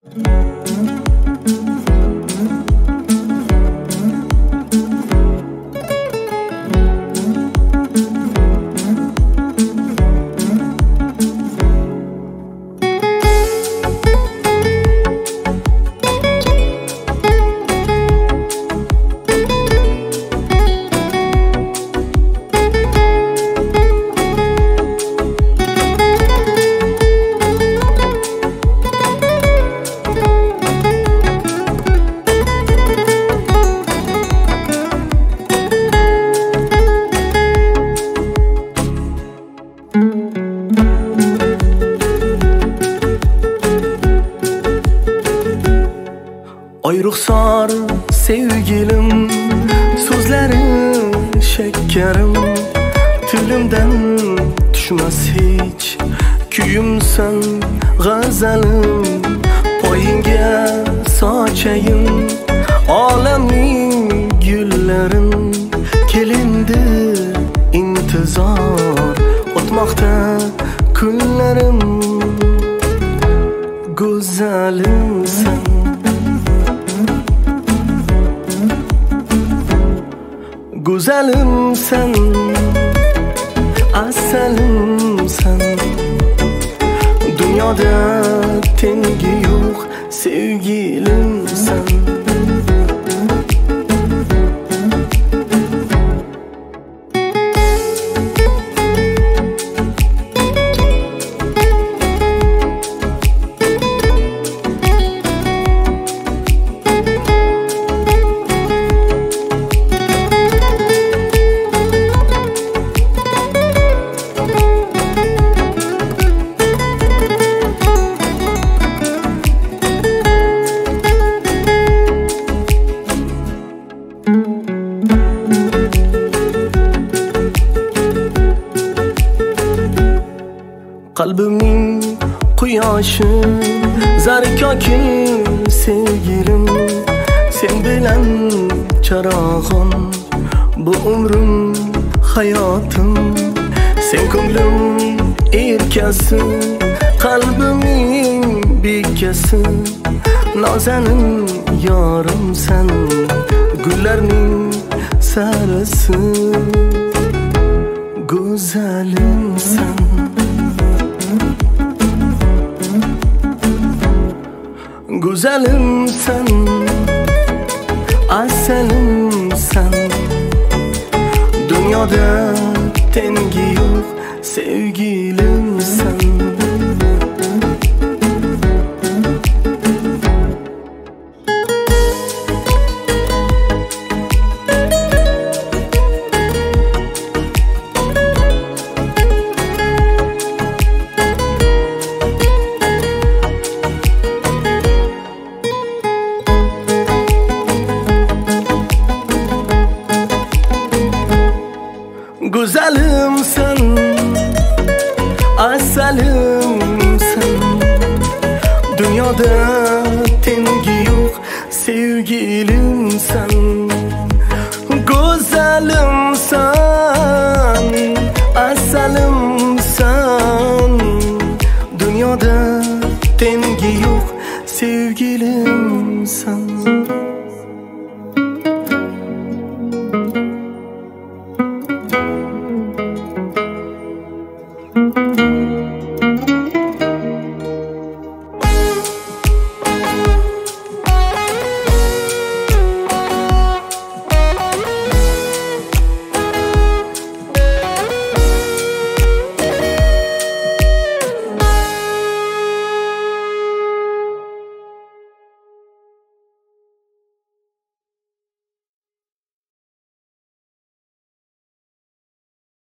Oy ruxsor sevgilim, so'zlari shakkarim, tilimdan tushmas hech kuyimsan g'azalim. Poyingga sochayim olamning gullarin, kelindi intizor o'tmoqda kunlarim. Go'zalimsan, go'zalimsan, asalimsan, dunyoda tengi yo'q sevgilimsan. Qalbimning quyoshi, zarkokin sevgilim, sen bilan charog'im, bu umrim hayotim. Sen ko'nglim erkasi, qalbimning bekasi, nozanin yorimsan, gullarning sarisi. Go'zalimsan, go'zalimsan, asalimsan, dunyoda tengi yo'q sevgilimsan. Go'zalimsan, asalimsan, dunyoda tengi yo'q sevgilimsan. Go'zalimsan, asalimsan, dunyoda tengi yo'q sevgilimsan.